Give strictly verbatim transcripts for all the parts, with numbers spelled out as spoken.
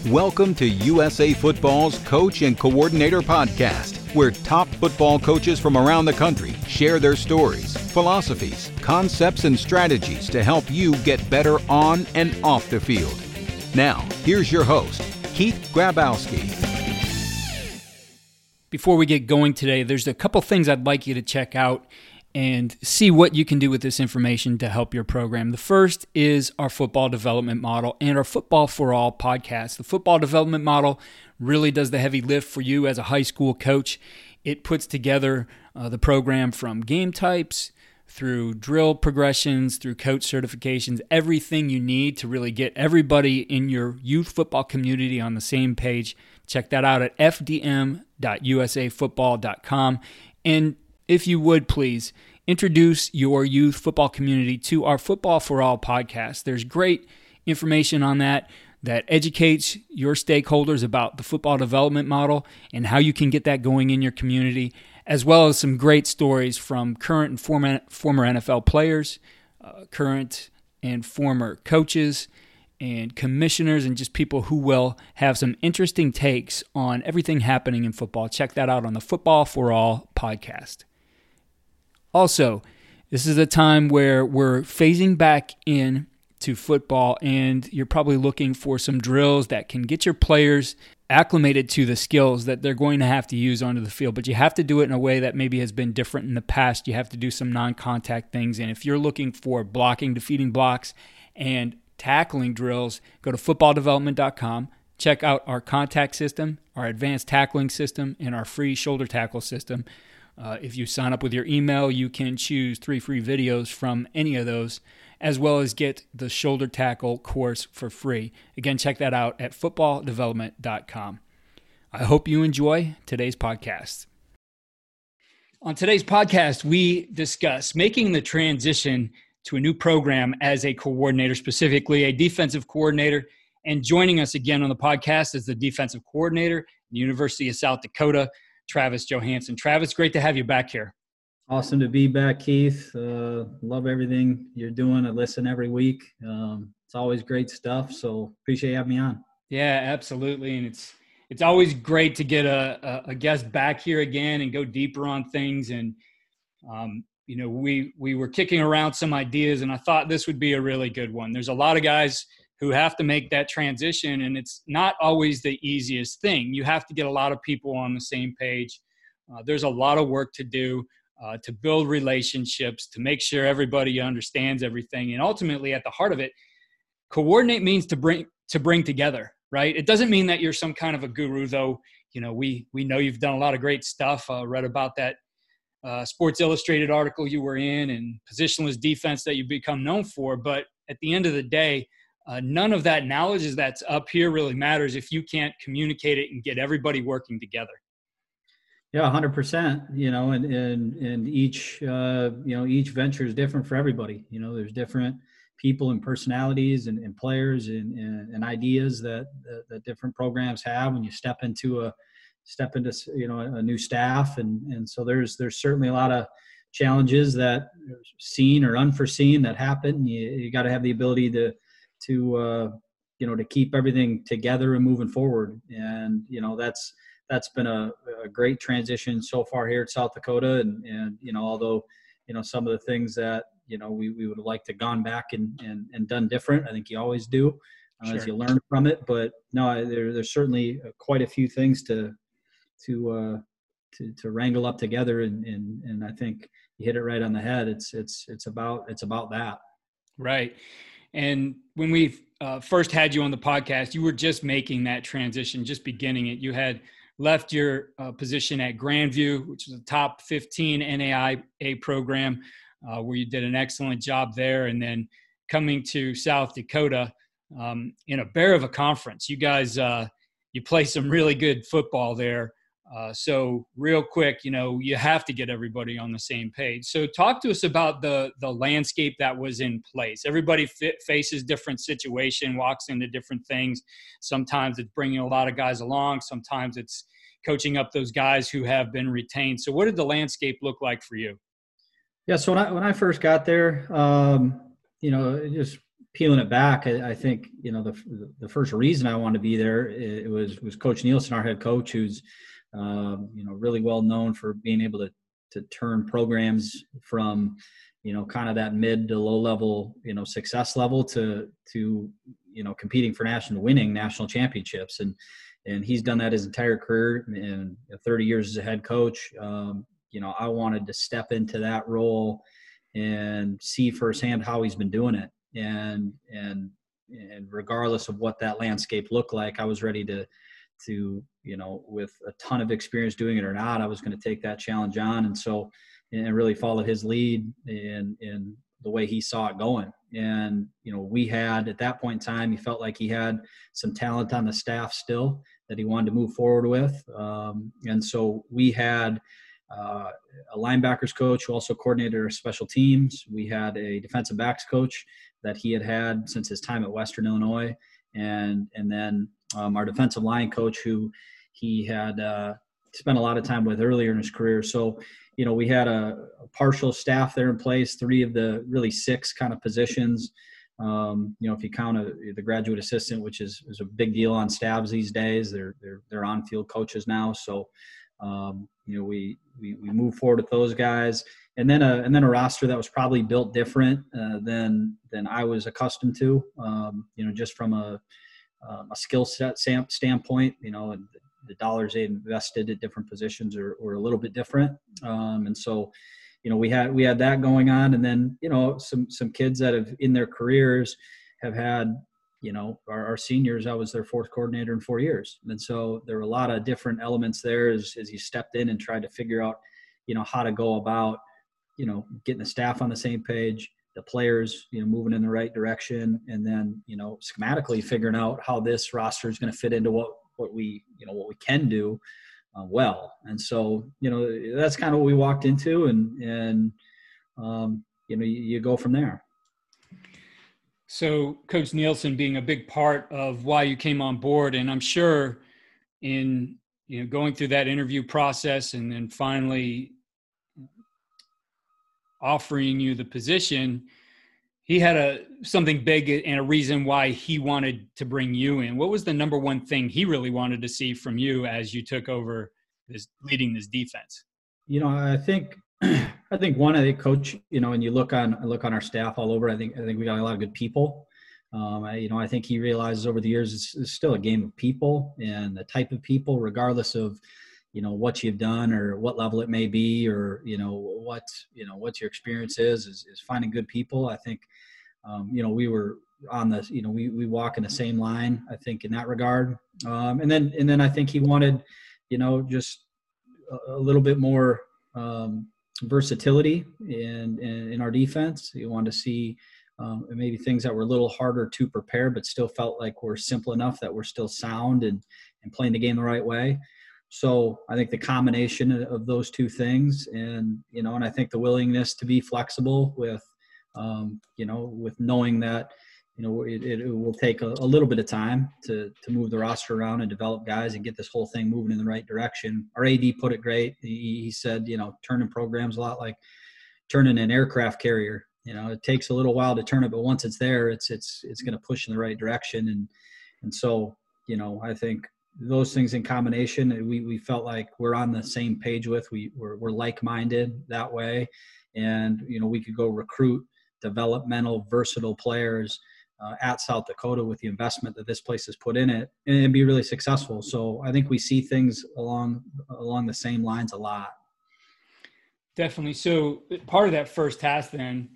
Welcome to U S A Football's Coach and Coordinator Podcast, where top football coaches from around the country share their stories, philosophies, concepts, and strategies to help you get better on and off the field. Now, here's your host, Keith Grabowski. Before we get going today, there's a couple things I'd like you to check out and see what you can do with this information to help your program. The first is our football development model and our Football for All podcast. The football development model really does the heavy lift for you as a high school coach. It puts together uh, the program from game types through drill progressions, through coach certifications, everything you need to really get everybody in your youth football community on the same page. Check that out at f d m dot u s a football dot com. And if you would, please introduce your youth football community to our Football for All podcast. There's great information on that that educates your stakeholders about the football development model and how you can get that going in your community, as well as some great stories from current and former, former N F L players, uh, current and former coaches, and commissioners, and just people who will have some interesting takes on everything happening in football. Check that out on the Football for All podcast. Also, this is a time where we're phasing back in to football, and you're probably looking for some drills that can get your players acclimated to the skills that they're going to have to use onto the field. But you have to do it in a way that maybe has been different in the past. You have to do some non-contact things. And if you're looking for blocking, defeating blocks, and tackling drills, go to football development dot com. Check out our contact system, our advanced tackling system, and our free shoulder tackle system. Uh, if you sign up with your email, you can choose three free videos from any of those, as well as get the shoulder tackle course for free. Again, check that out at football development dot com. I hope you enjoy today's podcast. On today's podcast, we discuss making the transition to a new program as a coordinator, specifically a defensive coordinator. And joining us again on the podcast is the defensive coordinator at the University of South Dakota, Travis Johansson. Travis, great to have you back here. Awesome to be back, Keith. Uh, love everything you're doing. I listen every week. Um, it's always great stuff, so appreciate you having me on. Yeah, absolutely. And it's it's always great to get a, a, a guest back here again and go deeper on things. And, um, you know, we, we were kicking around some ideas, and I thought this would be a really good one. There's a lot of guys who have to make that transition, and it's not always the easiest thing. You have to get a lot of people on the same page. Uh, there's a lot of work to do uh, to build relationships, to make sure everybody understands everything. And ultimately, at the heart of it, coordinate means to bring to bring together, right? It doesn't mean that you're some kind of a guru, though. You know, we we know you've done a lot of great stuff. Uh, read about that uh, Sports Illustrated article you were in and positionless defense that you've become known for. But at the end of the day, Uh, none of that knowledge that's up here really matters if you can't communicate it and get everybody working together. Yeah, one hundred percent. You know, and and and each uh, you know each venture is different for everybody. You know, there's different people and personalities and, and players and, and, and ideas that, that that different programs have when you step into a step into you know a new staff, and and so there's there's certainly a lot of challenges that are seen or unforeseen that happen. You, you got to have the ability to to, uh, you know, to keep everything together and moving forward. And, you know, that's, that's been a, a great transition so far here at South Dakota. And, and, you know, although, you know, some of the things that, you know, we, we would have liked to gone back and, and, and done different. I think you always do uh, sure. as you learn from it, but no, there, there's certainly quite a few things to, to, uh, to, to wrangle up together. And, and, and I think you hit it right on the head. It's, it's, it's about, it's about that. Right. And when we uh, first had you on the podcast, you were just making that transition, just beginning it. You had left your uh, position at Grandview, which is a top fifteen N A I A program, uh, where you did an excellent job there. And then coming to South Dakota um, in a bear of a conference. You guys, uh, you play some really good football there. Uh, so real quick, you know, you have to get everybody on the same page. So talk to us about the the landscape that was in place. Everybody f- faces different situation, walks into different things. Sometimes it's bringing a lot of guys along. Sometimes it's coaching up those guys who have been retained. So what did the landscape look like for you? Yeah. So when I, when I first got there, um, you know, it just peeling it back, I, I think, you know, the the first reason I wanted to be there, it was was Coach Nielsen, our head coach, who's um, you know, really well known for being able to to turn programs from, you know, kind of that mid to low level, you know, success level to to you know, competing for national, winning national championships, and and he's done that his entire career, and thirty years as a head coach. Um, you know, I wanted to step into that role and see firsthand how he's been doing it. And, and, and regardless of what that landscape looked like, I was ready to, to, you know, with a ton of experience doing it or not, I was going to take that challenge on. And so, and really follow his lead in, in the way he saw it going. And, you know, we had, at that point in time, he felt like he had some talent on the staff still that he wanted to move forward with. Um, and so we had uh, a linebackers coach who also coordinated our special teams. We had a defensive backs coach that he had had since his time at Western Illinois. And, and then um, our defensive line coach who he had uh, spent a lot of time with earlier in his career. So, you know, we had a, a partial staff there in place, three of the really six kind of positions. Um, you know, if you count a, the graduate assistant, which is, is a big deal on staffs these days, they're, they're, they're on-field coaches now. So, um, you know, we, we, we moved forward with those guys, and then a, and then a roster that was probably built different, uh, than, than I was accustomed to, um, you know, just from a, um, a skill set standpoint, you know, and the dollars they invested at different positions are, are a little bit different. Um, and so, you know, we had, we had that going on, and then, you know, some, some kids that have in their careers have had, you know, our, our seniors, I was their fourth coordinator in four years. And so there were a lot of different elements there as, as you stepped in and tried to figure out, you know, how to go about, you know, getting the staff on the same page, the players, you know, moving in the right direction, and then, you know, schematically figuring out how this roster is going to fit into what, what we, you know, what we can do uh, well. And so, you know, that's kind of what we walked into, and, and, um, you know, you, you go from there. So Coach Nielsen being a big part of why you came on board, and I'm sure in, you know, going through that interview process and then finally offering you the position, he had a something big and a reason why he wanted to bring you in. What was the number one thing he really wanted to see from you as you took over this, leading this defense? You know, I think I think one, I think coach, you know, and you look on look on our staff all over, I think I think we got a lot of good people. Um, I, you know, I think he realizes over the years it's, it's still a game of people, and the type of people, regardless of, you know, what you've done or what level it may be, or, you know, what, you know, what your experience is, is, is finding good people. I think, um, you know, we were on the, you know, we, we walk in the same line, I think, in that regard. Um, and then, and then I think he wanted, you know, just a, a little bit more um, versatility in, in, in our defense. He wanted to see um, maybe things that were a little harder to prepare, but still felt like were simple enough that we're still sound and, and playing the game the right way. So I think the combination of those two things, and, you know, and I think the willingness to be flexible with, um, you know, with knowing that, you know, it, it will take a, a little bit of time to, to move the roster around and develop guys and get this whole thing moving in the right direction. Our A D put it great. He, he said, you know, turning programs a lot like turning an aircraft carrier. You know, it takes a little while to turn it, but once it's there, it's, it's, it's going to push in the right direction. And, and so, you know, I think those things in combination, we, we felt like we're on the same page with, we we're, we're like-minded that way. And, you know, we could go recruit developmental, versatile players uh, at South Dakota with the investment that this place has put in it, and be really successful. So I think we see things along, along the same lines a lot. Definitely. So part of that first task then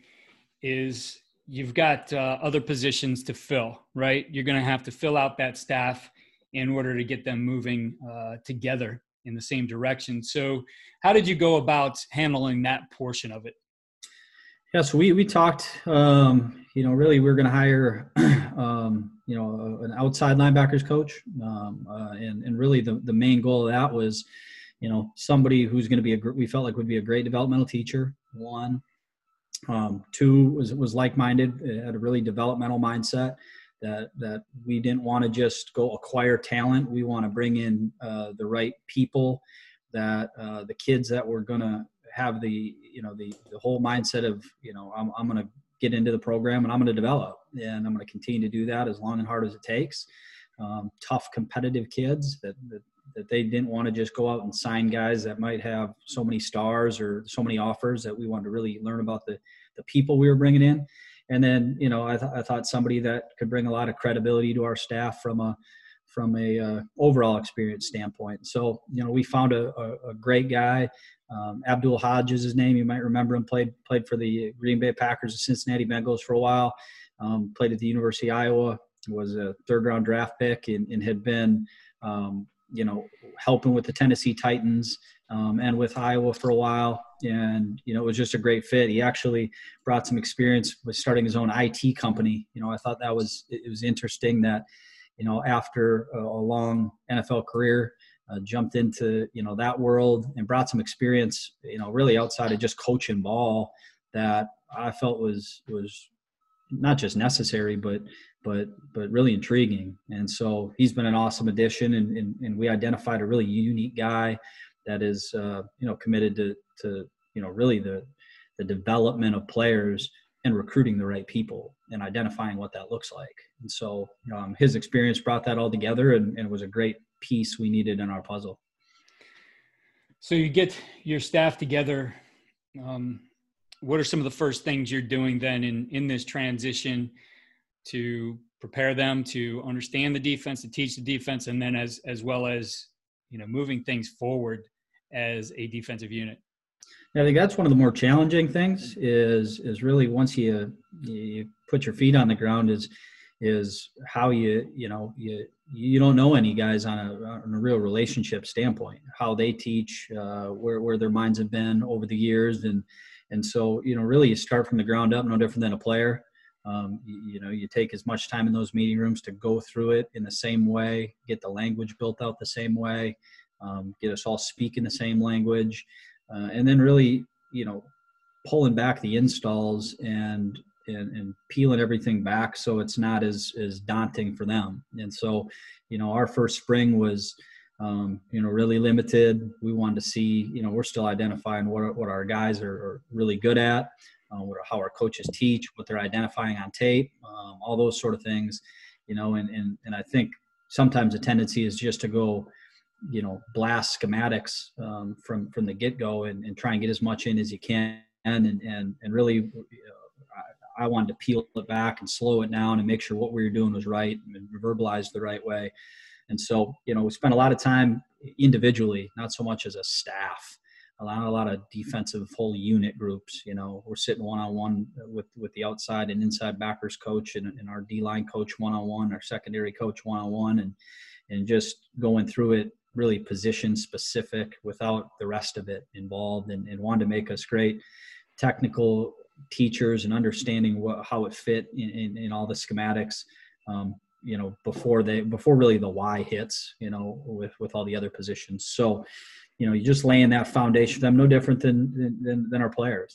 is you've got uh, other positions to fill, right? You're going to have to fill out that staff in order to get them moving uh, together in the same direction. So how did you go about handling that portion of it? Yeah, so we, we talked, um, you know, really we we're going to hire, um, you know, an outside linebackers coach. Um, uh, and, and really the, the main goal of that was, you know, somebody who's going to be a, we felt like would be a great developmental teacher, one. Um, two was, was like-minded, had a really developmental mindset. That, that we didn't want to just go acquire talent. We want to bring in uh, the right people, that uh, the kids that were going to have the, you know, the, the whole mindset of, you know, I'm, I'm going to get into the program, and I'm going to develop, and I'm going to continue to do that as long and hard as it takes. Um, tough, competitive kids that, that that they didn't want to just go out and sign guys that might have so many stars or so many offers, that we wanted to really learn about the the people we were bringing in. And then, you know, I, th- I thought somebody that could bring a lot of credibility to our staff from a from a uh, overall experience standpoint. So, you know, we found a, a, a great guy. Um, Abdul Hodge is his name. You might remember him. Played played for the Green Bay Packers and Cincinnati Bengals for a while. Um, played at the University of Iowa. Was a third round draft pick and, and had been, um, you know, helping with the Tennessee Titans um, and with Iowa for a while. And, you know, it was just a great fit. He actually brought some experience with starting his own I T company. You know, I thought that was, it was interesting that, you know, after a, a long N F L career, uh, jumped into, you know, that world and brought some experience, you know, really outside of just coaching ball, that I felt was, was not just necessary, but, but, but really intriguing. And so he's been an awesome addition, and, and, and we identified a really unique guy that is, uh, you know, committed to, to, you know, really the, the development of players and recruiting the right people and identifying what that looks like. And so um, his experience brought that all together, and, and it was a great piece we needed in our puzzle. So you get your staff together. Um, what are some of the first things you're doing then in, in this transition to prepare them to understand the defense, to teach the defense, and then as, as well as, you know, moving things forward as a defensive unit? I think that's one of the more challenging things is, is really once you, you put your feet on the ground is, is how you, you know, you, you don't know any guys on a, on a real relationship standpoint, how they teach, uh, where, where their minds have been over the years. And, and so, you know, really you start from the ground up, no different than a player. Um, you, you know, you take as much time in those meeting rooms to go through it in the same way, get the language built out the same way, um, get us all speaking the same language. Uh, and then really, you know, pulling back the installs and, and and peeling everything back so it's not as as daunting for them. And so, you know, our first spring was, um, you know, really limited. We wanted to see, you know, we're still identifying what what our guys are, are really good at, uh, what, how our coaches teach, what they're identifying on tape, um, all those sort of things, you know, and and and I think sometimes the tendency is just to go, you know, blast schematics um, from, from the get-go and, and try and get as much in as you can. And, and, and really, you know, I, I wanted to peel it back and slow it down and make sure what we were doing was right and verbalized the right way. And so, you know, we spent a lot of time individually, not so much as a staff, a lot, a lot of defensive whole unit groups. You know, we're sitting one-on-one with, with the outside and inside backers coach and, and our D-line coach one-on-one, our secondary coach one-on-one, and, and just going through it really position specific without the rest of it involved, and, and wanted to make us great technical teachers and understanding what, how it fit in, in, in all the schematics, um, you know, before they, before really the why hits, you know, with, with all the other positions. So, you know, you're just laying that foundation for them, no different than, than, than our players.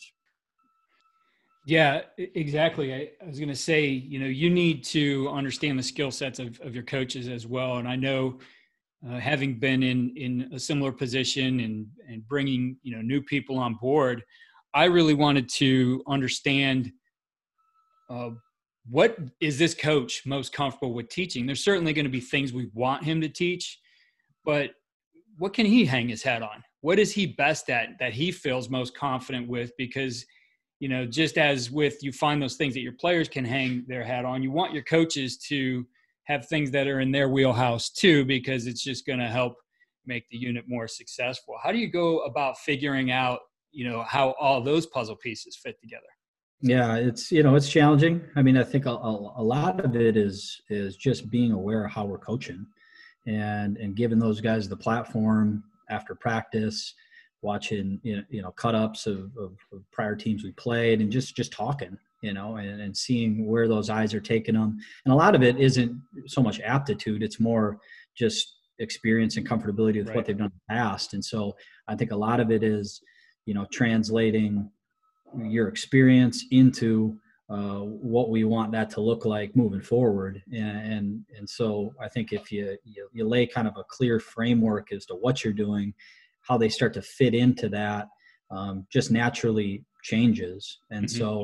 Yeah, exactly. I, I was going to say, you know, you need to understand the skill sets of, of your coaches as well. And I know, Uh, having been in, in a similar position and, and bringing, you know, new people on board, I really wanted to understand uh, what is this coach most comfortable with teaching. There's certainly going to be things we want him to teach, but what can he hang his hat on? What is he best at that he feels most confident with? Because, you know, just as with you find those things that your players can hang their hat on, you want your coaches to have things that are in their wheelhouse too, because it's just going to help make the unit more successful. How do you go about figuring out, you know, how all those puzzle pieces fit together? Yeah, it's, you know, it's challenging. I mean, I think a, a, a lot of it is, is just being aware of how we're coaching and, and giving those guys the platform after practice, watching, you know, you know cut ups of, of, of prior teams we played, and just, just talking, you know, and, and seeing where those eyes are taking them. And a lot of it isn't so much aptitude. It's more just experience and comfortability with right. what they've done in the past. And so I think a lot of it is, you know, translating your experience into uh, what we want that to look like moving forward. And, and, and so I think if you, you, you lay kind of a clear framework as to what you're doing, how they start to fit into that um, just naturally changes. And mm-hmm. so,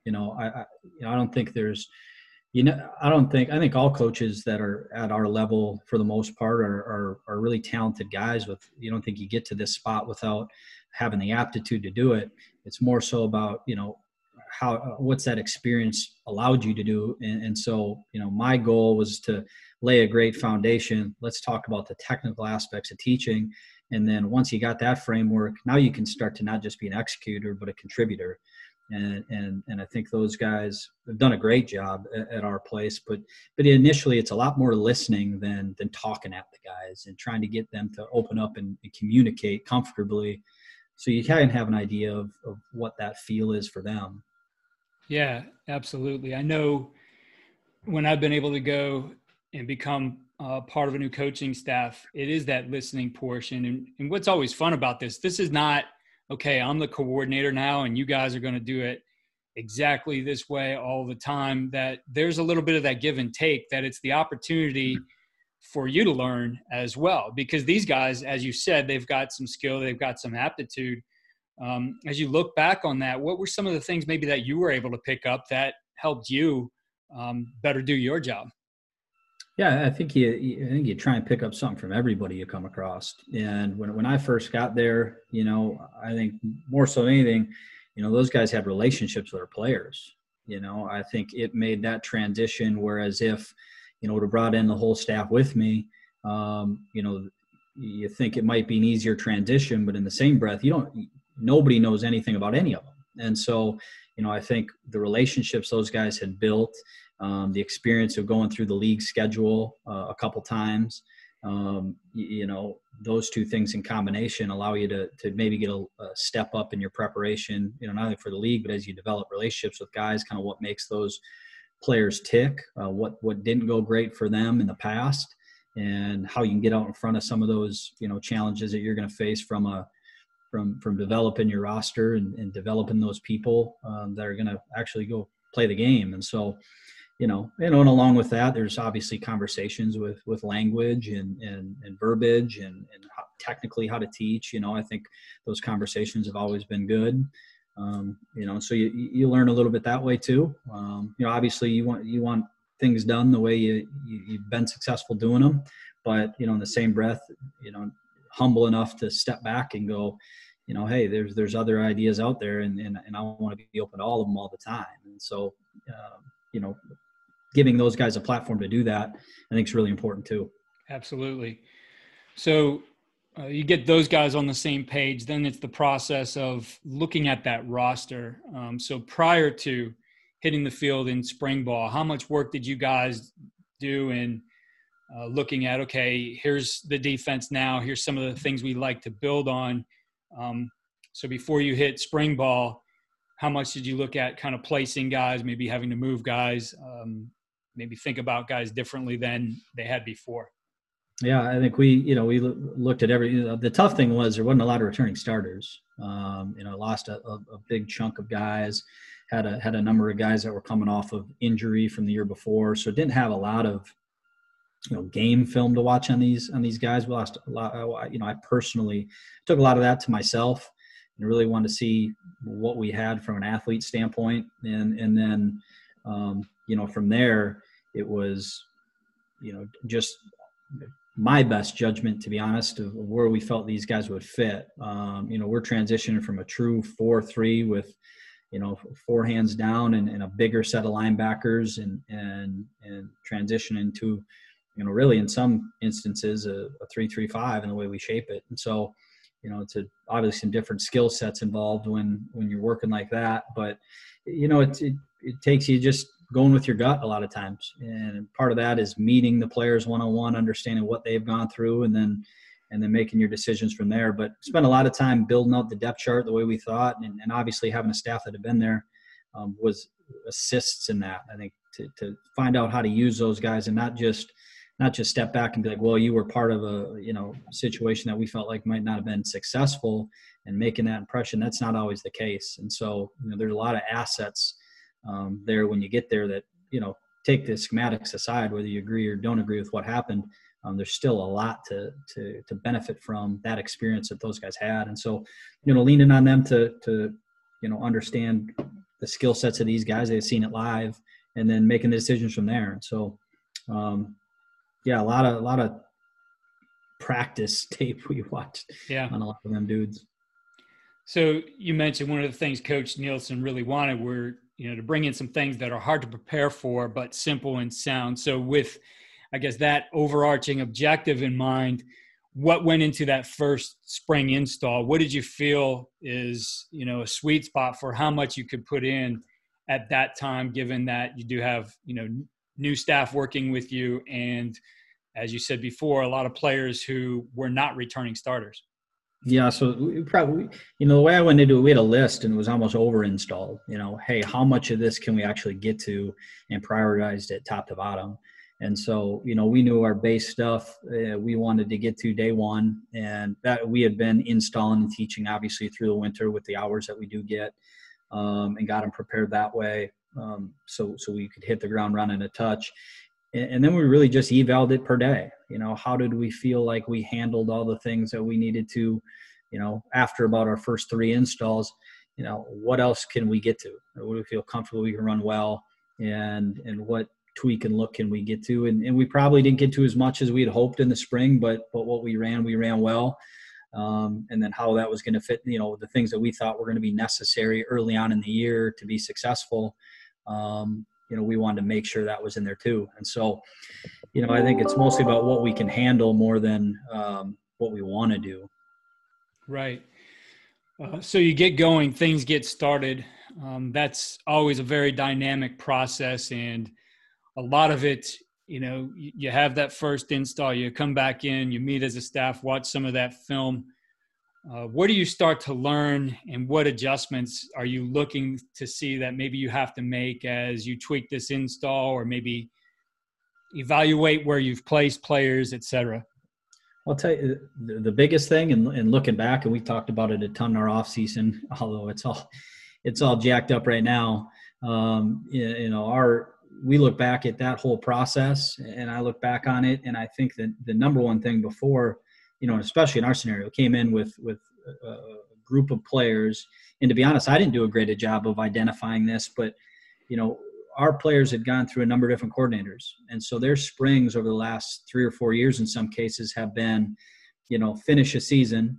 you know, I, I, you know, I don't think there's, you know, I don't think, I think all coaches that are at our level for the most part are, are, are really talented guys with, you don't think you get to this spot without having the aptitude to do it. It's more so about, you know, how, what's that experience allowed you to do. And, and so, you know, my goal was to lay a great foundation. Let's talk about the technical aspects of teaching. And then once you got that framework, now you can start to not just be an executor, but a contributor. And, and, and I think those guys have done a great job at, at our place, but, but initially it's a lot more listening than, than talking at the guys and trying to get them to open up and, and communicate comfortably. So you kind of have an idea of, of what that feel is for them. Yeah, absolutely. I know when I've been able to go and become uh, part of a new coaching staff, it is that listening portion. And, and what's always fun about this, this is not, okay, I'm the coordinator now and you guys are going to do it exactly this way all the time. That there's a little bit of that give and take, that it's the opportunity for you to learn as well. Because these guys, as you said, they've got some skill, they've got some aptitude. Um, as you look back on that, what were some of the things maybe that you were able to pick up that helped you um, better do your job? Yeah, I think you, I think you try and pick up something from everybody you come across. And when, when I first got there, you know, I think more so than anything, you know, those guys had relationships with their players. You know, I think it made that transition, whereas if, you know, would have brought in the whole staff with me, um, you know, you think it might be an easier transition, but in the same breath, you don't, nobody knows anything about any of them. And so, you know, I think the relationships those guys had built, um, the experience of going through the league schedule uh, a couple times, um, you, you know, those two things in combination allow you to to maybe get a, a step up in your preparation, you know, not only for the league, but as you develop relationships with guys, kind of what makes those players tick, uh, what, what didn't go great for them in the past, and how you can get out in front of some of those, you know, challenges that you're going to face from a, from, from developing your roster and, and developing those people um, that are going to actually go play the game. And so, you know, you know, and along with that, there's obviously conversations with, with language and, and, and verbiage and, and how, technically how to teach. You know, I think those conversations have always been good. Um, you know, so you, you learn a little bit that way too. Um, you know, obviously you want, you want things done the way you, you, you've been successful doing them, but, you know, in the same breath, you know, humble enough to step back and go, you know, hey, there's, there's other ideas out there, and, and, and I want to be open to all of them all the time. And so, um, you know, giving those guys a platform to do that, I think is really important too. Absolutely. So uh, you get those guys on the same page, then it's the process of looking at that roster. Um, so prior to hitting the field in spring ball, how much work did you guys do in uh, looking at, okay, here's the defense now, here's some of the things we like to build on. Um, so before you hit spring ball, how much did you look at kind of placing guys, maybe having to move guys, um, maybe think about guys differently than they had before? Yeah, I think we, you know, we looked at every, you know, the tough thing was there wasn't a lot of returning starters. Um, you know, lost a, a, a big chunk of guys, had a, had a number of guys that were coming off of injury from the year before. So didn't have a lot of, you know, game film to watch on these, on these guys. We lost a lot. You know, I personally took a lot of that to myself and really wanted to see what we had from an athlete standpoint. And, and then, um, you know, from there it was, you know, just my best judgment, to be honest, of where we felt these guys would fit. Um, you know, we're transitioning from a true four three with, you know, four hands down and, and a bigger set of linebackers, and, and, and transitioning to, you know, really in some instances a, a three three five in the way we shape it. And so, you know, it's a, obviously some different skill sets involved when, when you're working like that, but, you know, it, it, it takes you just going with your gut a lot of times. And part of that is meeting the players one-on-one, understanding what they've gone through, and then, and then making your decisions from there. But spent a lot of time building out the depth chart the way we thought. And, and obviously having a staff that had been there um, was assists in that, I think, to, to find out how to use those guys and not just, not just step back and be like, well, you were part of a, you know, situation that we felt like might not have been successful, and making that impression. That's not always the case. And so, you know, there's a lot of assets um, there when you get there that, you know, take the schematics aside, whether you agree or don't agree with what happened. Um, there's still a lot to, to, to benefit from that experience that those guys had. And so, you know, leaning on them to, to, you know, understand the skill sets of these guys. They had seen it live, and then making the decisions from there. And so, um, yeah, a lot of a lot of practice tape we watched yeah. on a lot of them dudes. So you mentioned one of the things Coach Nielsen really wanted were, you know, to bring in some things that are hard to prepare for, but simple and sound. So with, I guess, that overarching objective in mind, what went into that first spring install? What did you feel is, you know, a sweet spot for how much you could put in at that time, given that you do have, you know, new staff working with you and, as you said before, a lot of players who were not returning starters? Yeah, so we probably, you know, the way I went into it, we had a list and it was almost over installed. You know, hey, how much of this can we actually get to, and prioritized it top to bottom. And so, you know, we knew our base stuff uh, we wanted to get to day one, and that we had been installing and teaching obviously through the winter with the hours that we do get, um, and got them prepared that way, um, so so we could hit the ground running a touch. And then we really just evaled it per day. You know, how did we feel like we handled all the things that we needed to, you know, after about our first three installs, you know, what else can we get to? What do we feel comfortable we can run well, and and what tweak and look can we get to? And, and we probably didn't get to as much as we had hoped in the spring, but but what we ran, we ran well. Um, and then how that was going to fit, you know, the things that we thought were going to be necessary early on in the year to be successful. Um, you know, we wanted to make sure that was in there too. And so, you know, I think it's mostly about what we can handle more than um, what we want to do. Right. Uh, so you get going, things get started. Um, that's always a very dynamic process. And a lot of it, you know, you, you have that first install, you come back in, you meet as a staff, watch some of that film. Uh, what do you start to learn, and what adjustments are you looking to see that maybe you have to make as you tweak this install, or maybe evaluate where you've placed players, et cetera? I'll tell you the, the biggest thing, and, and looking back, and we talked about it a ton in our off season, although it's all, it's all jacked up right now. Um, you, you know, our, we look back at that whole process, and I look back on it, and I think that the number one thing before, you know, especially in our scenario, came in with with a group of players. And to be honest, I didn't do a great job of identifying this, but, you know, our players had gone through a number of different coordinators. And so their springs over the last three or four years in some cases have been, you know, finish a season,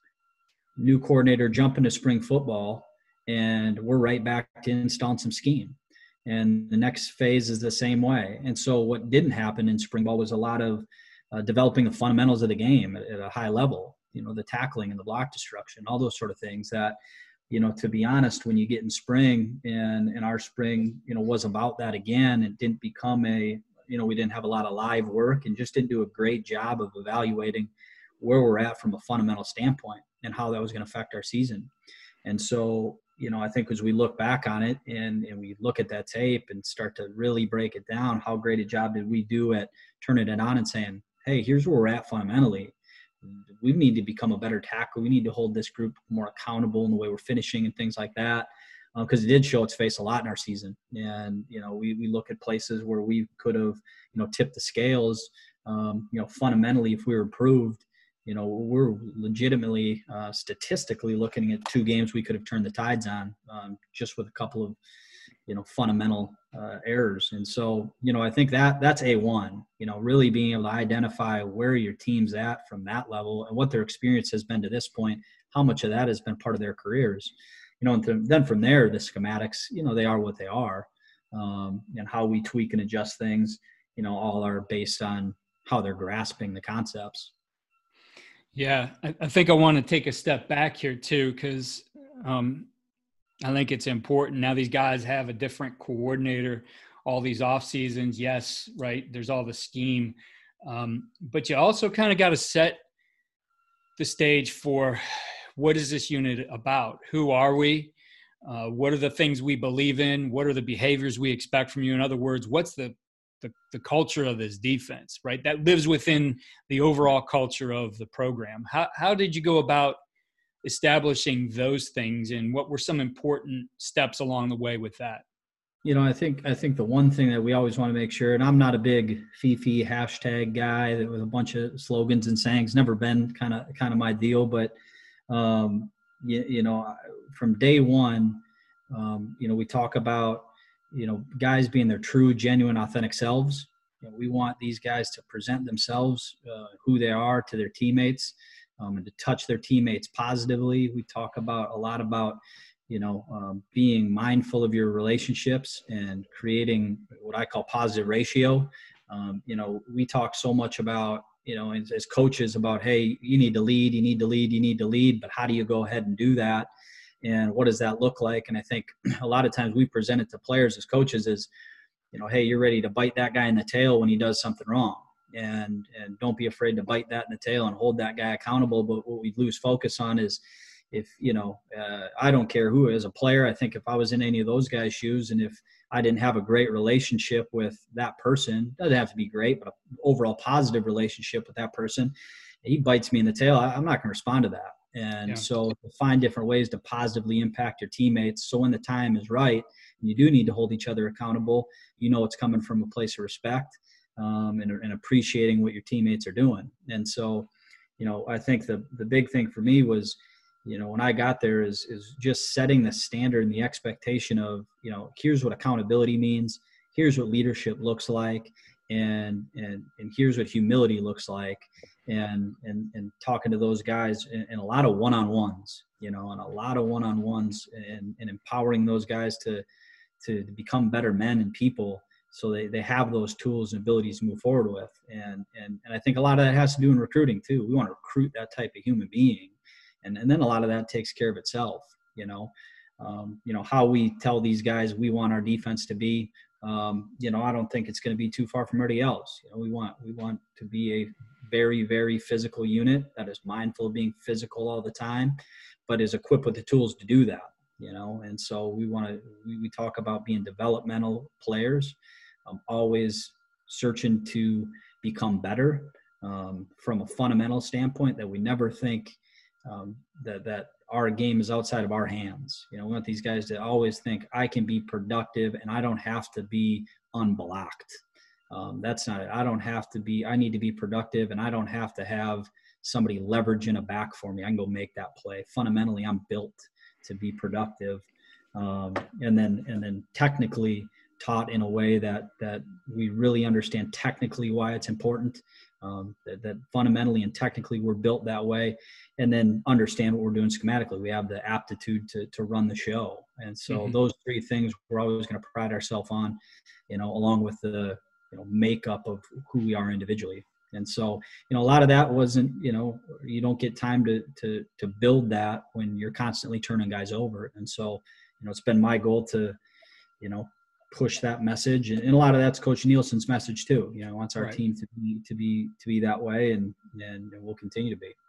new coordinator, jump into spring football, and we're right back to installing some scheme. And the next phase is the same way. And so what didn't happen in spring ball was a lot of Uh, developing the fundamentals of the game at, at a high level, you know, the tackling and the block destruction, all those sort of things that, you know, to be honest, when you get in spring, and, and our spring, you know, was about that again, it didn't become a, you know, we didn't have a lot of live work, and just didn't do a great job of evaluating where we're at from a fundamental standpoint and how that was going to affect our season. And so, you know, I think as we look back on it and, and we look at that tape and start to really break it down, how great a job did we do at turning it on and saying, hey, here's where we're at fundamentally. We need to become a better tackle. We need to hold this group more accountable in the way we're finishing and things like that, because um, it did show its face a lot in our season. And, you know, we, we look at places where we could have, you know, tipped the scales, um, you know, fundamentally if we were improved. You know, we're legitimately, uh, statistically looking at two games we could have turned the tides on, um, just with a couple of, you know, fundamental uh, errors. And so, you know, I think that that's A one, you know, really being able to identify where your team's at from that level and what their experience has been to this point, how much of that has been part of their careers, you know, and th- then from there, the schematics, you know, they are what they are, um, and how we tweak and adjust things, you know, all are based on how they're grasping the concepts. Yeah. I, I think I want to take a step back here too, because, um, I think it's important. Now these guys have a different coordinator, all these off seasons. Yes, right. There's all the scheme. Um, but you also kind of got to set the stage for what is this unit about? Who are we? Uh, what are the things we believe in? What are the behaviors we expect from you? In other words, what's the, the, the culture of this defense, right? That lives within the overall culture of the program. How, how did you go about establishing those things, and what were some important steps along the way with that? You know, I think I think the one thing that we always want to make sure, and I'm not a big Fifi hashtag guy that with a bunch of slogans and sayings, never been kind of kind of my deal, but um, you, you know, from day one, Um, you know, we talk about, you know, guys being their true, genuine, authentic selves. You know, we want these guys to present themselves, uh, who they are to their teammates, um, and to touch their teammates positively. We talk about a lot about, you know, um, being mindful of your relationships and creating what I call positive ratio. Um, you know, we talk so much about, you know, as, as coaches about, hey, you need to lead, you need to lead, you need to lead, but how do you go ahead and do that? And what does that look like? And I think a lot of times we present it to players as coaches as, you know, hey, you're ready to bite that guy in the tail when he does something wrong. And and don't be afraid to bite that in the tail and hold that guy accountable. But what we lose focus on is, if, you know, uh, I don't care who is a player. I think if I was in any of those guys' shoes, and if I didn't have a great relationship with that person, doesn't have to be great, but an overall positive relationship with that person, he bites me in the tail, I, I'm not going to respond to that. And yeah. so find different ways to positively impact your teammates. So when the time is right, and you do need to hold each other accountable, you know, it's coming from a place of respect, um, and, and appreciating what your teammates are doing. And so, you know, I think the, the big thing for me was, you know, when I got there is, is just setting the standard and the expectation of, you know, here's what accountability means. Here's what leadership looks like. And, and, and here's what humility looks like. And, and, and talking to those guys in, in a lot of one-on-ones, you know, and a lot of one-on-ones, and, and empowering those guys to, to become better men and people, so they, they have those tools and abilities to move forward with. And, and, and I think a lot of that has to do in recruiting too. We want to recruit that type of human being. And, and then a lot of that takes care of itself, you know, um, you know, how we tell these guys we want our defense to be, um, you know, I don't think it's going to be too far from everybody else. You know, we want, we want to be a very, very physical unit that is mindful of being physical all the time, but is equipped with the tools to do that, you know? And so we want to, we, we talk about being developmental players, um, always searching to become better, um, from a fundamental standpoint, that we never think, um, that, that our game is outside of our hands. You know, we want these guys to always think, I can be productive and I don't have to be unblocked. Um, that's not it. I don't have to be, I need to be productive, and I don't have to have somebody leveraging a back for me. I can go make that play. Fundamentally, I'm built to be productive. Um, and then, and then technically taught in a way that, that we really understand technically why it's important, um, that, that fundamentally and technically we're built that way, and then understand what we're doing schematically. We have the aptitude to, to run the show. And so mm-hmm. those three things we're always going to pride ourselves on, you know, along with the, you know, makeup of who we are individually. And so, you know, a lot of that wasn't, you know, you don't get time to, to, to build that when you're constantly turning guys over. And so, you know, it's been my goal to, you know, push that message. And, and a lot of that's Coach Nielsen's message too. You know, wants our right. team to be, to be, to be that way. And, and we'll continue to be.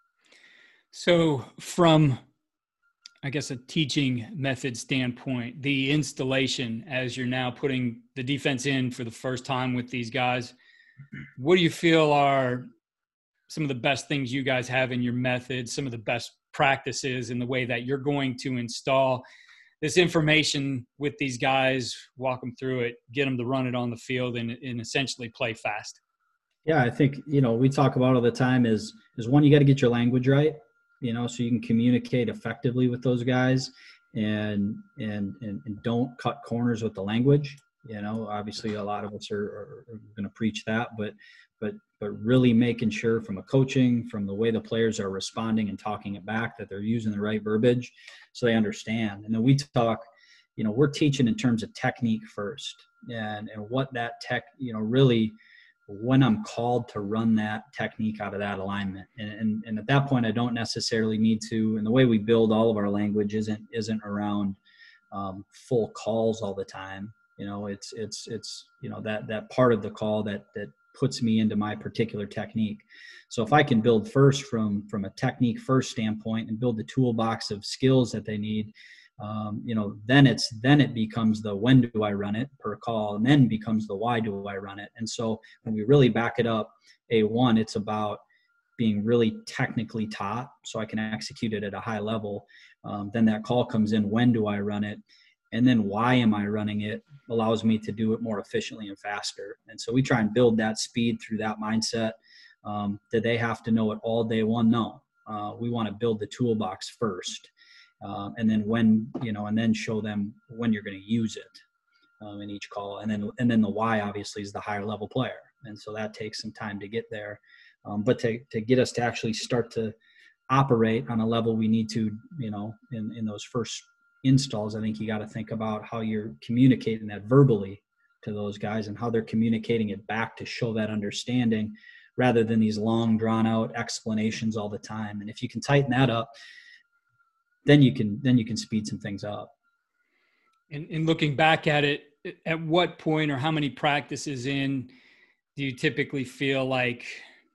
So from, I guess, a teaching method standpoint, the installation, as you're now putting the defense in for the first time with these guys, what do you feel are some of the best things you guys have in your method, some of the best practices in the way that you're going to install this information with these guys, walk them through it, get them to run it on the field, and, and essentially play fast? Yeah, I think, you know, we talk about all the time is, is one, you got to get your language right, you know, so you can communicate effectively with those guys, and, and, and, and don't cut corners with the language. You know, obviously a lot of us are, are, are going to preach that, but, but, but really making sure from a coaching, from the way the players are responding and talking it back, that they're using the right verbiage so they understand. And then we talk, you know, we're teaching in terms of technique first, and, and what that tech, you know, really, when I'm called to run that technique out of that alignment. And, and, and at that point, I don't necessarily need to, and the way we build all of our language isn't, isn't around um, full calls all the time. You know, it's, it's, it's, you know, that, that part of the call that, that puts me into my particular technique. So if I can build first from, from a technique first standpoint and build the toolbox of skills that they need, um, you know, then it's, then it becomes the, when do I run it per call, and then becomes the, why do I run it? And so when we really back it up, a one, it's about being really technically taught so I can execute it at a high level. Um, then that call comes in, when do I run it? And then why am I running it allows me to do it more efficiently and faster. And so we try and build that speed through that mindset. Um, that they have to know it all day one? No, uh, we want to build the toolbox first. Um, and then when, you know, and then show them when you're going to use it um, in each call. And then, and then the why obviously is the higher level player. And so that takes some time to get there. Um, but to, to get us to actually start to operate on a level we need to, you know, in, in those first installs, I think you got to think about how you're communicating that verbally to those guys and how they're communicating it back to show that understanding rather than these long drawn out explanations all the time. And if you can tighten that up, then you can, then you can speed some things up. And, and looking back at it, at what point or how many practices in do you typically feel like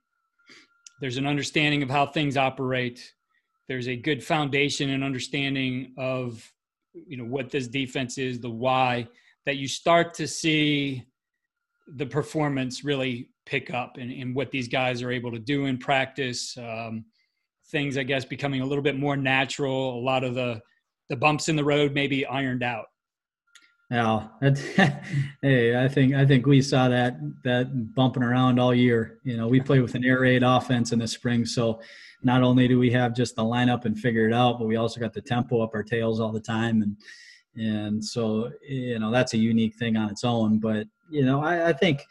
there's an understanding of how things operate, there's a good foundation and understanding of, you know, what this defense is, the why, that you start to see the performance really pick up and, and what these guys are able to do in practice, um, things, I guess, becoming a little bit more natural, a lot of the, the bumps in the road maybe ironed out? Now, hey, I think I think we saw that that bumping around all year. You know, we play with an air raid offense in the spring, so not only do we have just the lineup and figure it out, but we also got the tempo up our tails all the time, and and so you know that's a unique thing on its own. But you know, I, I think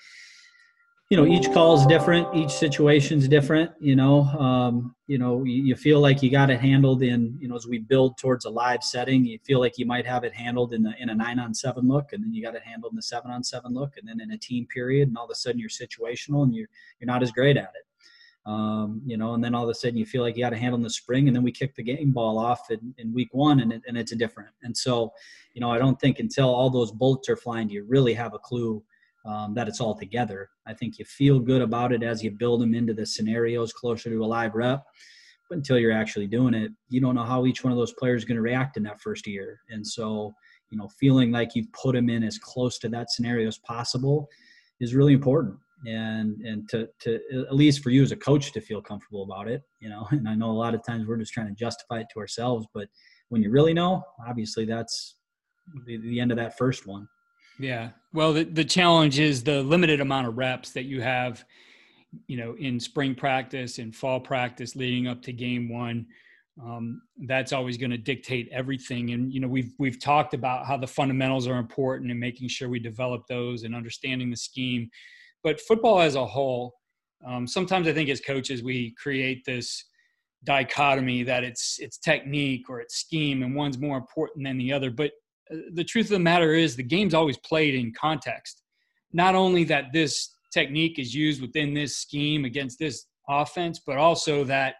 you know each call is different, each situation's different. You know, um, you know, you, you feel like you got it handled in, you know, as we build towards a live setting, you feel like you might have it handled in, the, in a nine on seven look, and then you got it handled in the seven on seven look, and then in a team period, and all of a sudden you're situational and you're, you're not as great at it. Um, you know, and then all of a sudden you feel like you got to handle in the spring, and then we kick the game ball off in, in week one, and, it, and it's different. And so, you know, I don't think until all those bullets are flying, do you really have a clue um, that it's all together. I think you feel good about it as you build them into the scenarios closer to a live rep. But until you're actually doing it, you don't know how each one of those players is going to react in that first year. And so, you know, feeling like you've put them in as close to that scenario as possible is really important. And and to, to at least for you as a coach to feel comfortable about it, you know, and I know a lot of times we're just trying to justify it to ourselves, but when you really know, obviously that's the, the end of that first one. Yeah. Well, the, the challenge is the limited amount of reps that you have, you know, in spring practice and fall practice leading up to game one. Um, that's always going to dictate everything. And, you know, we've, we've talked about how the fundamentals are important and making sure we develop those and understanding the scheme. But football as a whole, um, sometimes I think as coaches, we create this dichotomy that it's, it's technique or it's scheme and one's more important than the other. But the truth of the matter is the game's always played in context. Not only that this technique is used within this scheme against this offense, but also that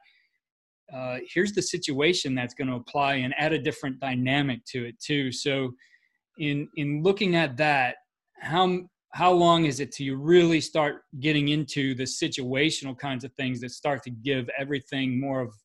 uh, here's the situation that's going to apply and add a different dynamic to it too. So in, in looking at that, how, how long is it till you really start getting into the situational kinds of things that start to give everything more of,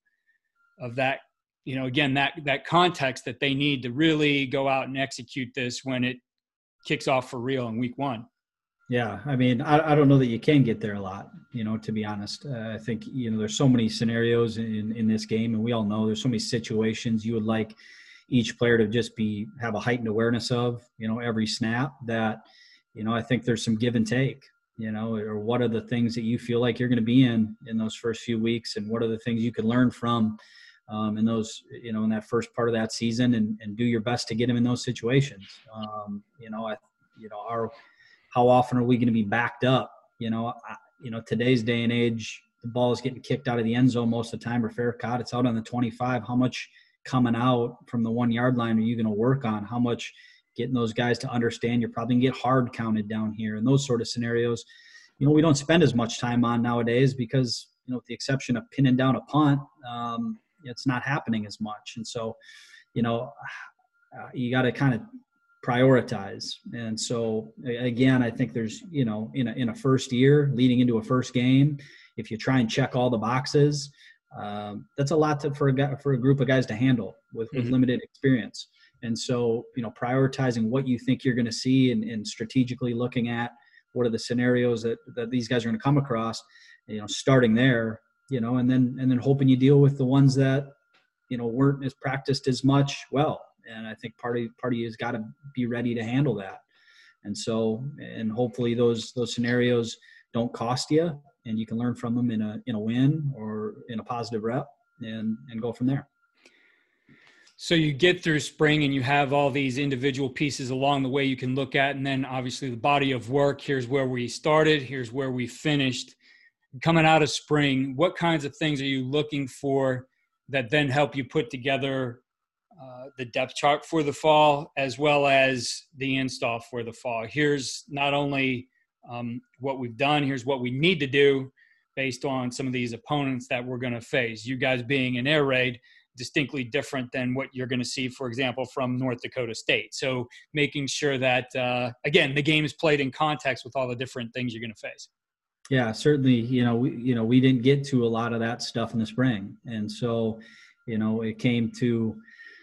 of that, you know, again, that, that context that they need to really go out and execute this when it kicks off for real in week one? Yeah. I mean, I, I don't know that you can get there a lot, you know, to be honest. Uh, I think, you know, there's so many scenarios in, in this game, and we all know there's so many situations you would like each player to just be, have a heightened awareness of, you know, every snap that, you know, I think there's some give and take, you know, or what are the things that you feel like you're going to be in, in those first few weeks, and what are the things you can learn from um, in those, you know, in that first part of that season, and, and do your best to get them in those situations. Um, you know, I, you know, our, how often are we going to be backed up? You know, I, you know, today's day and age, the ball is getting kicked out of the end zone most of the time, or fair caught. It's out on the twenty-five. How much coming out from the one yard line are you going to work on? How much getting those guys to understand you're probably going to get hard counted down here, and those sort of scenarios, you know, we don't spend as much time on nowadays because, you know, with the exception of pinning down a punt, um, it's not happening as much. And so, you know, uh, you got to kind of prioritize. And so again, I think there's, you know, in a, in a first year leading into a first game, if you try and check all the boxes, um, that's a lot to, for a guy, for a group of guys to handle with, with mm-hmm. limited experience. And so, you know, prioritizing what you think you're going to see, and, and strategically looking at what are the scenarios that, that these guys are going to come across, you know, starting there, you know, and then, and then hoping you deal with the ones that, you know, weren't as practiced as much. Well, and I think part of, part of you has got to be ready to handle that. And so, and hopefully those, those scenarios don't cost you, and you can learn from them in a, in a win or in a positive rep, and, and go from there. So you get through spring and you have all these individual pieces along the way you can look at, and then obviously the body of work. Here's where we started. Here's where we finished. Coming out of spring, what kinds of things are you looking for that then help you put together uh, the depth chart for the fall, as well as the install for the fall? Here's not only um, what we've done, here's what we need to do based on some of these opponents that we're going to face. You guys being an air raid, distinctly different than what you're going to see, for example, from North Dakota State. So making sure that, uh, again, the game is played in context with all the different things you're going to face. Yeah, certainly. You know, we, you know, we didn't get to a lot of that stuff in the spring. And so, you know, it came to,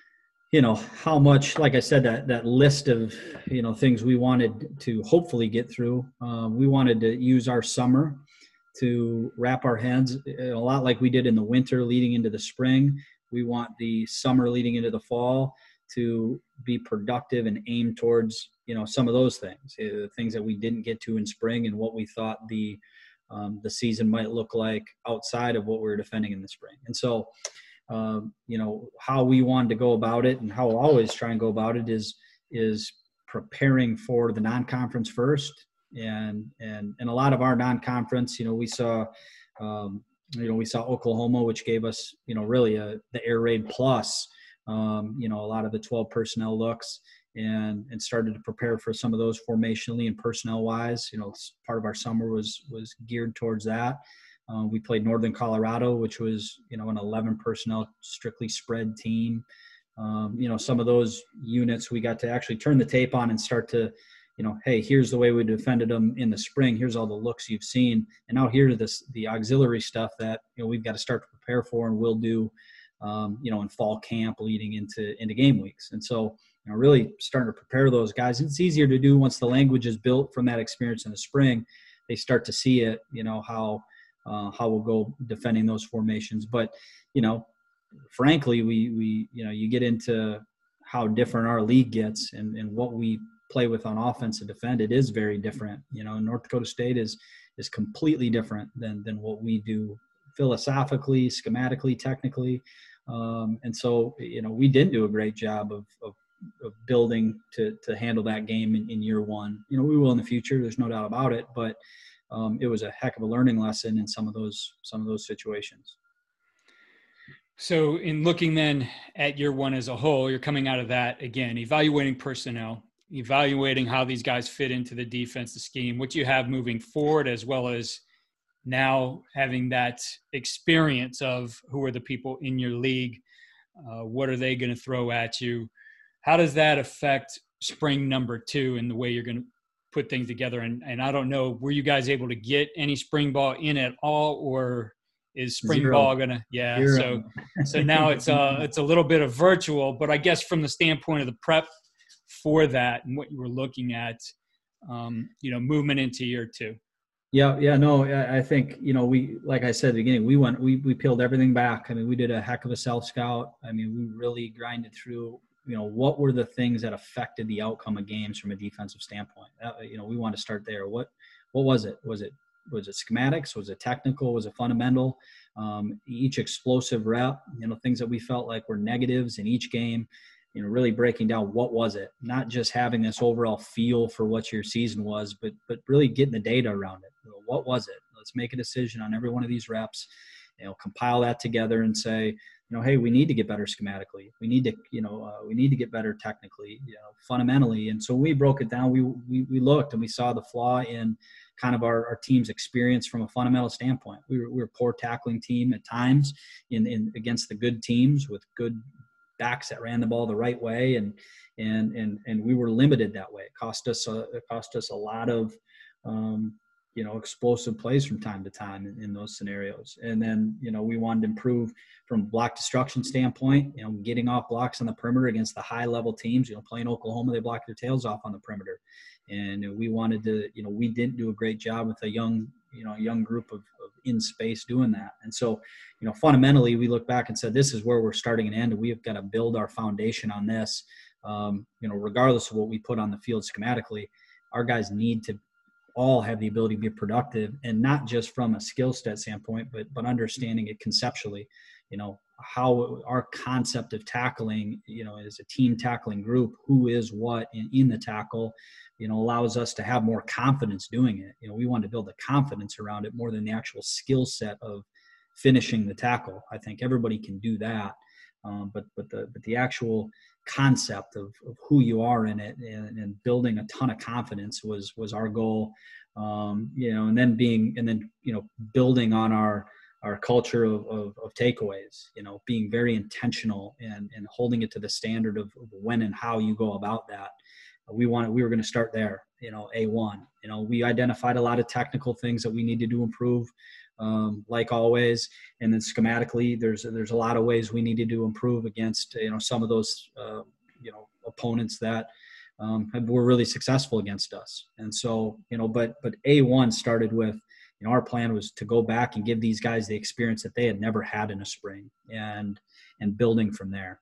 you know, how much, like I said, that, that list of, you know, things we wanted to hopefully get through. Um, we wanted to use our summer to wrap our heads a lot like we did in the winter leading into the spring. We want the summer leading into the fall to be productive and aim towards, you know, some of those things, the things that we didn't get to in spring and what we thought the um, the season might look like outside of what we were defending in the spring. And so, um, you know, how we wanted to go about it and how we'll always try and go about it is is preparing for the non-conference first. And and and a lot of our non-conference, you know, we saw um, – You know, we saw Oklahoma, which gave us, you know, really a, the air raid plus, um, you know, a lot of the twelve personnel looks, and and started to prepare for some of those formationally and personnel wise. You know, part of our summer was was geared towards that. Uh, we played Northern Colorado, which was, you know, an eleven personnel strictly spread team. Um, you know, some of those units we got to actually turn the tape on and start to, you know, hey, here's the way we defended them in the spring. Here's all the looks you've seen. And now here's this, the auxiliary stuff that, you know, we've got to start to prepare for and we'll do, um, you know, in fall camp leading into, into game weeks. And so, you know, really starting to prepare those guys. It's easier to do once the language is built from that experience in the spring. They start to see it, you know, how, uh, how we'll go defending those formations. But, you know, frankly, we, we, you know, you get into how different our league gets and, and what we play with on offense and defend, it is very different. You know, North Dakota State is is completely different than than what we do philosophically, schematically, technically. Um, and so, you know, we didn't do a great job of of, of building to to handle that game in, in year one. You know, we will in the future. There's no doubt about it. But um, it was a heck of a learning lesson in some of those some of those situations. So in looking then at year one as a whole, you're coming out of that, again, evaluating personnel, evaluating how these guys fit into the defensive scheme, what you have moving forward, as well as now having that experience of who are the people in your league, uh, what are they going to throw at you? How does that affect spring number two and the way you're going to put things together? And, and I don't know, were you guys able to get any spring ball in at all, or is spring Zero. ball gonna yeah Zero. so so now it's uh it's a little bit of virtual, but I guess from the standpoint of the prep for that and what you were looking at, um you know, movement into year two. Yeah, yeah, no, I think, you know, we, like I said at the beginning, we went, we we peeled everything back. I mean, we did a heck of a self scout. I mean, we really grinded through, you know, what were the things that affected the outcome of games from a defensive standpoint. Uh, you know, we want to start there. What what was it? Was it Was it schematics? Was it technical? Was it fundamental? Um, each explosive rep, you know, things that we felt like were negatives in each game, you know, really breaking down what was it, not just having this overall feel for what your season was, but but really getting the data around it. You know, what was it? Let's make a decision on every one of these reps, you know, compile that together and say, you know, hey, we need to get better schematically. We need to, you know, uh, we need to get better technically, you know, fundamentally. And so we broke it down. We we, we looked and we saw the flaw in kind of our, our team's experience from a fundamental standpoint. We were, we were a poor tackling team at times in, in against the good teams with good backs that ran the ball the right way, and and and and we were limited that way. It cost us a, it cost us a lot of um, you know, explosive plays from time to time in, in those scenarios. And then, you know, we wanted to improve from block destruction standpoint, you know, getting off blocks on the perimeter against the high level teams. You know, playing Oklahoma, they blocked their tails off on the perimeter. And we wanted to, you know, we didn't do a great job with a young, you know, a young group of, of in space doing that. And so, you know, fundamentally, we look back and said, this is where we're starting and end. We have got to build our foundation on this. Um, you know, regardless of what we put on the field schematically, our guys need to all have the ability to be productive, and not just from a skill set standpoint, but but understanding it conceptually. you know, how our concept of tackling, you know, as a team tackling group, who is what in, in the tackle, you know, allows us to have more confidence doing it. You know, we want to build the confidence around it more than the actual skill set of finishing the tackle. I think everybody can do that. Um, but, but the, but the actual concept of, of who you are in it and, and building a ton of confidence was, was our goal. Um, you know, and then being, and then, you know, building on our, our culture of, of, of takeaways, you know, being very intentional and, and holding it to the standard of, of when and how you go about that. We wanted, we were going to start there, you know, A one, you know, we identified a lot of technical things that we needed to improve, um, like always. And then schematically, there's, there's a lot of ways we needed to improve against, you know, some of those, uh, you know, opponents that um, were really successful against us. And so, you know, but, but A one started with, you know, our plan was to go back and give these guys the experience that they had never had in a spring, and and building from there.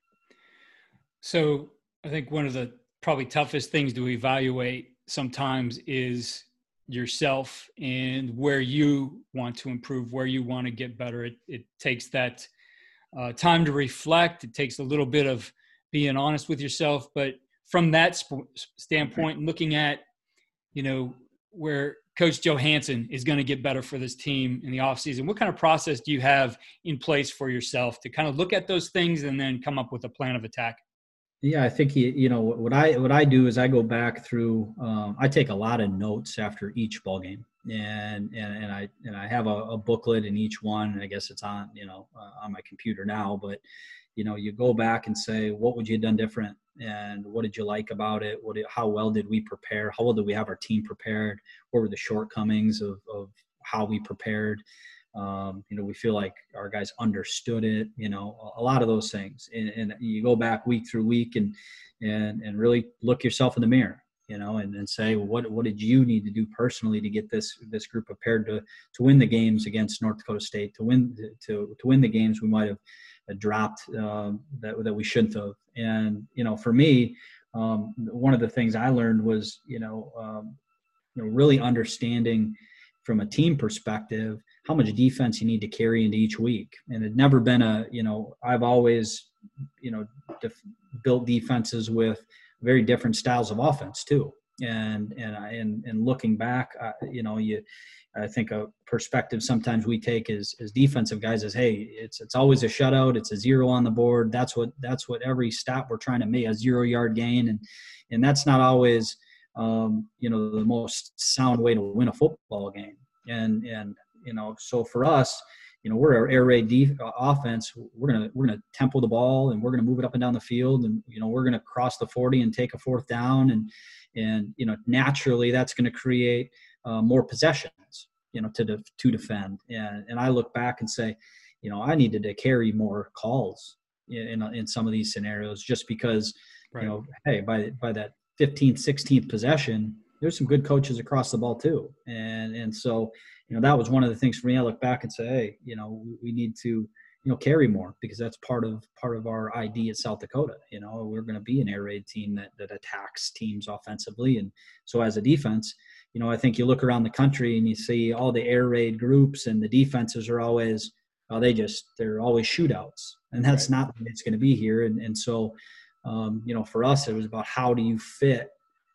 So I think one of the probably toughest things to evaluate sometimes is yourself and where you want to improve, where you want to get better. It, it takes that uh, time to reflect. It takes a little bit of being honest with yourself. But from that sp- standpoint, looking at, you know, where Coach Johansson is going to get better for this team in the offseason, what kind of process do you have in place for yourself to kind of look at those things and then come up with a plan of attack? Yeah, I think he, you know, what I what I do is I go back through. Um, I take a lot of notes after each ball game, and and and I and I have a, a booklet in each one. I guess it's on, you know, uh, on my computer now. But you know, you go back and say, what would you have done different, and what did you like about it? What did, how well did we prepare? How well did we have our team prepared? What were the shortcomings of of how we prepared? Um, you know, we feel like our guys understood it, you know, a, a lot of those things. And, and you go back week through week and, and, and really look yourself in the mirror, you know, and, and say, well, what, what did you need to do personally to get this, this group prepared to, to win the games against North Dakota State, to win, to, to win the games we might've dropped, uh, that, that we shouldn't have. And, you know, for me, um, one of the things I learned was, you know, um, you know, really understanding from a team perspective, how much defense you need to carry into each week. And it never been a, you know, I've always, you know, def- built defenses with very different styles of offense too. And, and, and, and looking back, uh, you know, you, I think a perspective sometimes we take as, as defensive guys is, hey, it's, it's always a shutout. It's a zero on the board. That's what, that's what every stop we're trying to make, a zero yard gain. And, and that's not always, um, you know, the most sound way to win a football game. And, and, you know, so for us, you know, we're our air raid def- offense. We're going to, we're going to tempo the ball, and we're going to move it up and down the field. And, you know, we're going to cross the forty and take a fourth down. And, and, you know, naturally that's going to create uh, more possessions, you know, to, de- to defend. And, and I look back and say, you know, I needed to carry more calls in, in, in some of these scenarios, just because, right. you know, hey, by, by that fifteenth, sixteenth possession, there's some good coaches across the ball too. And, and so, you know, that was one of the things for me. I look back and say, hey, you know, we, we need to, you know, carry more, because that's part of, part of our I D at South Dakota. You know, we're going to be an air raid team that, that attacks teams offensively. And so as a defense, you know, I think you look around the country and you see all the air raid groups, and the defenses are always, well, they just, they're always shootouts, and that's right. not what it's going to be here. And, and so, um, you know, for us, it was about how do you fit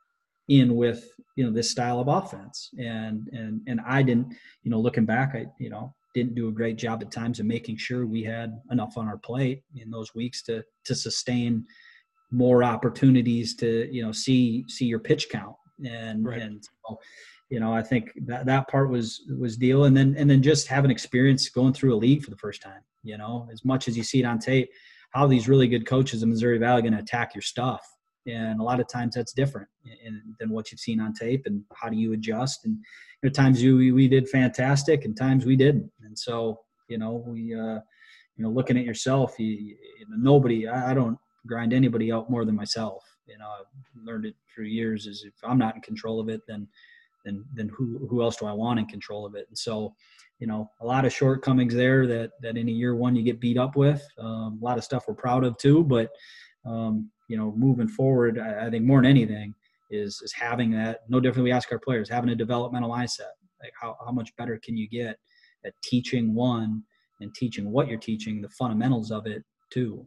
in with, you know, this style of offense. And, and, and I didn't, you know, looking back, I, you know, didn't do a great job at times of making sure we had enough on our plate in those weeks to, to sustain more opportunities to, you know, see, see your pitch count. And, right. and, so, you know, I think that, that part was, was deal. And then, and then just having experience going through a league for the first time, you know, as much as you see it on tape, how these really good coaches in Missouri Valley are going to attack your stuff. And a lot of times that's different in, than what you've seen on tape. And how do you adjust? And there are times you, we did fantastic, and times we didn't. And so, you know, we, uh, you know, looking at yourself, you, you know, nobody, I, I don't grind anybody out more than myself. You know, I've learned it through years, is if I'm not in control of it, then, then, then who, who else do I want in control of it? And so, you know, a lot of shortcomings there that, that in a year one you get beat up with, um, a lot of stuff we're proud of too, but, um, you know, moving forward, I, I think more than anything is, is having that, no different. We ask our players, having a developmental mindset, like how, how much better can you get at teaching one, and teaching what you're teaching, the fundamentals of it too.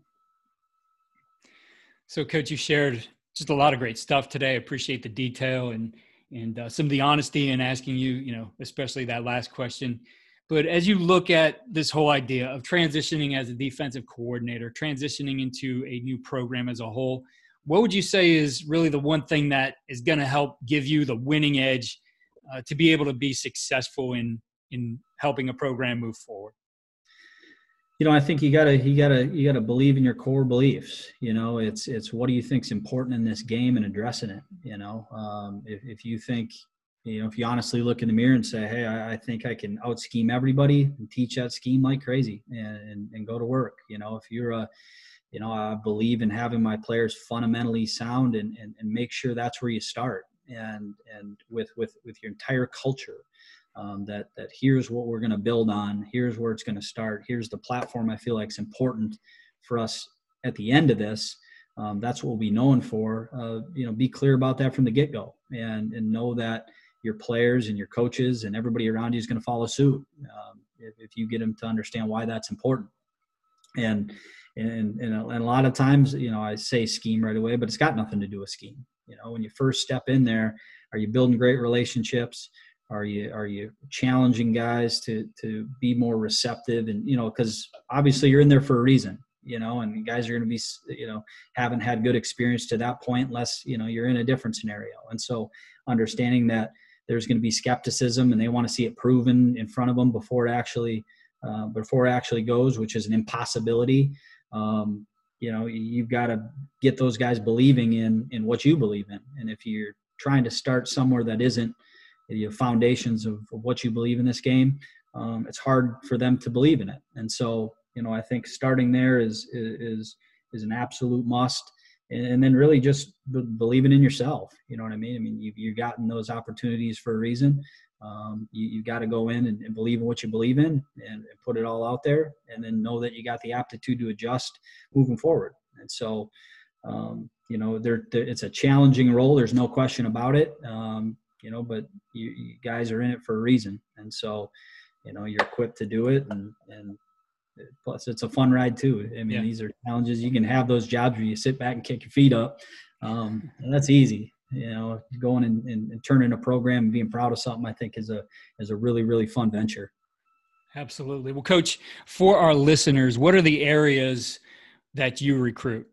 So, Coach, you shared just a lot of great stuff today. I appreciate the detail and and uh, some of the honesty in asking you, you know, especially that last question. But as you look at this whole idea of transitioning as a defensive coordinator, transitioning into a new program as a whole, what would you say is really the one thing that is going to help give you the winning edge uh, to be able to be successful in in helping a program move forward? You know, I think you gotta, you gotta, you gotta believe in your core beliefs. You know, it's, it's what do you think's important in this game and addressing it. You know, um, if, if you think, you know, if you honestly look in the mirror and say, hey, I, I think I can out scheme everybody and teach that scheme like crazy and, and, and go to work. You know, if you're a, you know, I believe in having my players fundamentally sound and, and, and make sure that's where you start and, and with, with, with your entire culture. Um, that that here's what we're going to build on, here's where it's going to start, here's the platform I feel like is important for us at the end of this. Um, that's what we'll be known for. Uh, you know, be clear about that from the get-go and, and know that your players and your coaches and everybody around you is going to follow suit um, if, if you get them to understand why that's important. And, and, and, a, and a lot of times, you know, I say scheme right away, but it's got nothing to do with scheme. You know, when you first step in there, are you building great relationships? Are you are you challenging guys to to be more receptive? And, you know, because obviously you're in there for a reason, you know, and guys are going to be, you know, haven't had good experience to that point unless, you know, you're in a different scenario. And so understanding that there's going to be skepticism and they want to see it proven in front of them before it actually uh, before it actually goes, which is an impossibility. Um, you know, you've got to get those guys believing in in what you believe in. And if you're trying to start somewhere that isn't the foundations of, of what you believe in this game, um, it's hard for them to believe in it. And so, you know, I think starting there is is is an absolute must. And, and then really just b- believing in yourself. You know what I mean? I mean, you've, you've gotten those opportunities for a reason. Um, you you got to go in and, and believe in what you believe in and, and put it all out there, and then know that you got the aptitude to adjust moving forward. And so, um, you know, there it's a challenging role. There's no question about it. Um, you know, but you, you guys are in it for a reason. And so, you know, you're equipped to do it. And, and plus it's a fun ride too. I mean, yeah. These are challenges. You can have those jobs where you sit back and kick your feet up. Um, and that's easy. You know, going and, and, and turning a program and being proud of something, I think is a, is a really, really fun venture. Absolutely. Well, Coach, for our listeners, what are the areas that you recruit?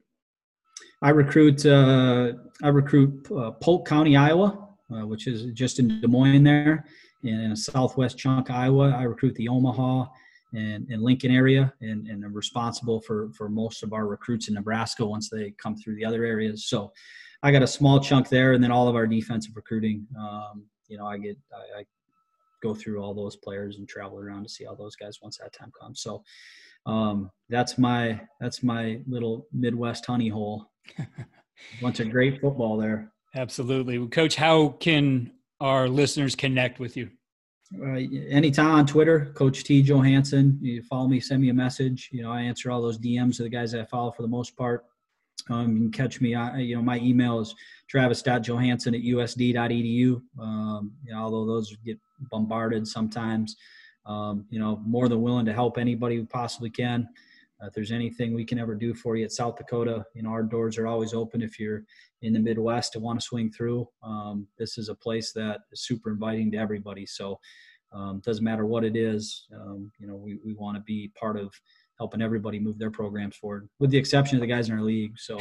I recruit, uh, I recruit uh, Polk County, Iowa. Uh, which is just in Des Moines there, in a southwest chunk of Iowa. I recruit the Omaha and, and Lincoln area, and, and I'm responsible for, for most of our recruits in Nebraska once they come through the other areas. So I got a small chunk there, and then all of our defensive recruiting. Um, you know, I get I, I go through all those players and travel around to see all those guys once that time comes. So um, that's my that's my little Midwest honey hole. Bunch of great football there. Absolutely. Well, Coach, how can our listeners connect with you? Uh, anytime on Twitter, Coach T. Johansson. You follow me, send me a message. You know, I answer all those D Ms of the guys that I follow for the most part. Um, you can catch me. I, you know, my email is travis dot johansson at u s d dot e d u. Um, you know, although those get bombarded sometimes, um, you know, more than willing to help anybody who possibly can. Uh, if there's anything we can ever do for you at South Dakota, you know, our doors are always open. If you're in the Midwest and want to swing through, um, this is a place that is super inviting to everybody. So um, doesn't matter what it is, um, you know, we, we want to be part of helping everybody move their programs forward, with the exception of the guys in our league. So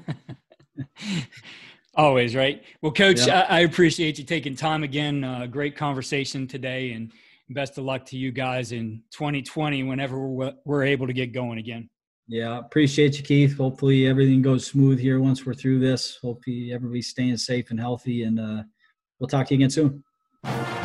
always, right? Well, Coach, yeah. I, I appreciate you taking time again. Uh, great conversation today, and best of luck to you guys in twenty twenty whenever we're, we're able to get going again. Yeah, appreciate you, Keith. Hopefully everything goes smooth here once we're through this. Hopefully everybody's staying safe and healthy, and uh, we'll talk to you again soon.